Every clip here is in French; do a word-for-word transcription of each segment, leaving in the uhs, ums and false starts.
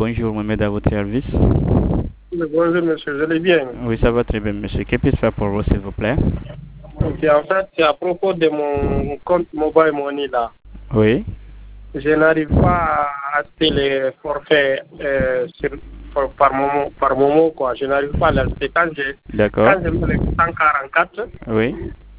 bonjour, Mohamed à votre service. Bonjour monsieur, je vais bien. Oui, ça va très bien monsieur. Que puis-je faire pour vous s'il vous plaît? Ok, en fait, c'est à propos de mon compte Mobile Money là. Oui. Je n'arrive pas à acheter les forfaits euh, sur, par, par, moment, par moment quoi. Je n'arrive pas à l'acheter. Quand je, D'accord. quand je mets les cent quarante-quatre, Oui.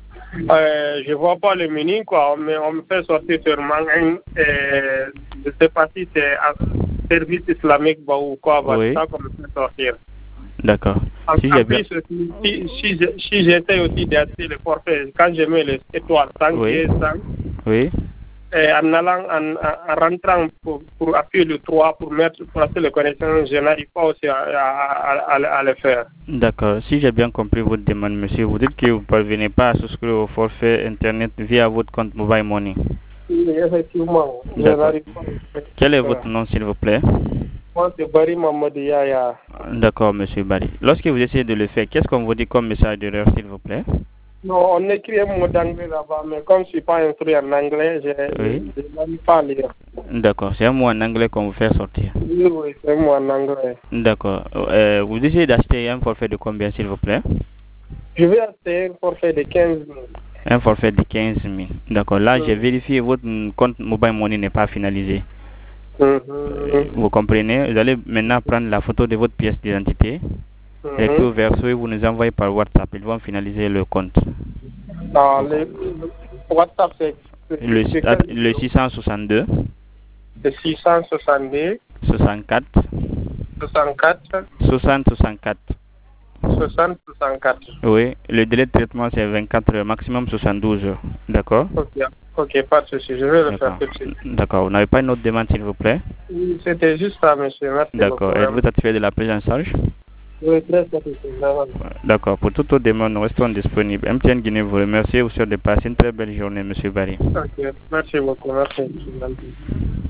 euh, je vois pas le menu quoi. On me, on me fait sortir sur Mangain. Euh, je sais pas si c'est un service islamique bah, ou quoi. Bah, Oui. c'est ça qu'on me fait sortir. D'accord. En, Si en j'ai plus, bien... si, si, si, je- si j'essaie aussi d'acheter le forfait, quand je mets les étoiles cinq, Oui. cinq, Oui. et en allant, en, en rentrant pour, pour appuyer le trois, pour mettre, pour acheter le connexion, je n'arrive pas aussi à, à, à, à, à le faire. D'accord. Si j'ai bien compris votre demande, monsieur, vous dites que vous ne parvenez pas à souscrire au forfait Internet via votre compte Mobile Money. Oui, effectivement, je D'accord. n'arrive pas à le faire. Quel est votre nom, s'il vous plaît? Moi, c'est Barry Mamadou Yaya. D'accord, monsieur Barry. Lorsque vous essayez de le faire, qu'est-ce qu'on vous dit comme message d'erreur, s'il vous plaît? Non, on écrit un mot d'anglais là-bas, mais comme je ne suis pas instruit en anglais, je Oui. je n'arrive pas à lire. D'accord. C'est un mot en anglais qu'on vous fait sortir. Oui, oui, c'est un mot en anglais. D'accord. Euh, vous essayez d'acheter un forfait de combien, s'il vous plaît? Je vais acheter un forfait de quinze mille. Un forfait de quinze mille. D'accord. Là, j'ai Mm. vérifié, votre compte Mobile Money n'est pas finalisé. Mhm. Vous comprenez? Vous allez maintenant prendre la photo de votre pièce d'identité, Mhm. recto verso, et vous nous envoyez par WhatsApp. Ils vont finaliser le compte. Ah, le WhatsApp, c'est Le, c'est ah, quel le six cent soixante-deux, c'est six cent soixante-deux, soixante-quatre, soixante-quatre, soixante, soixante-quatre. soixante, soixante-quatre. Oui, le délai de traitement c'est vingt-quatre heures, maximum soixante-douze heures. D'accord? Ok, ok, pas de souci, je vais le faire D'accord. tout de suite. D'accord. Vous n'avez pas une autre demande, s'il vous plaît? Oui, c'était juste ça, monsieur. Merci beaucoup. D'accord. Êtes-vous satisfait de la prise en charge? Oui, très satisfait, vraiment. D'accord. Pour toute autre demande, nous restons disponibles. M T N Guinée vous remercie et vous souhaite de passer une très belle journée, monsieur Barry. Ok, merci beaucoup, merci.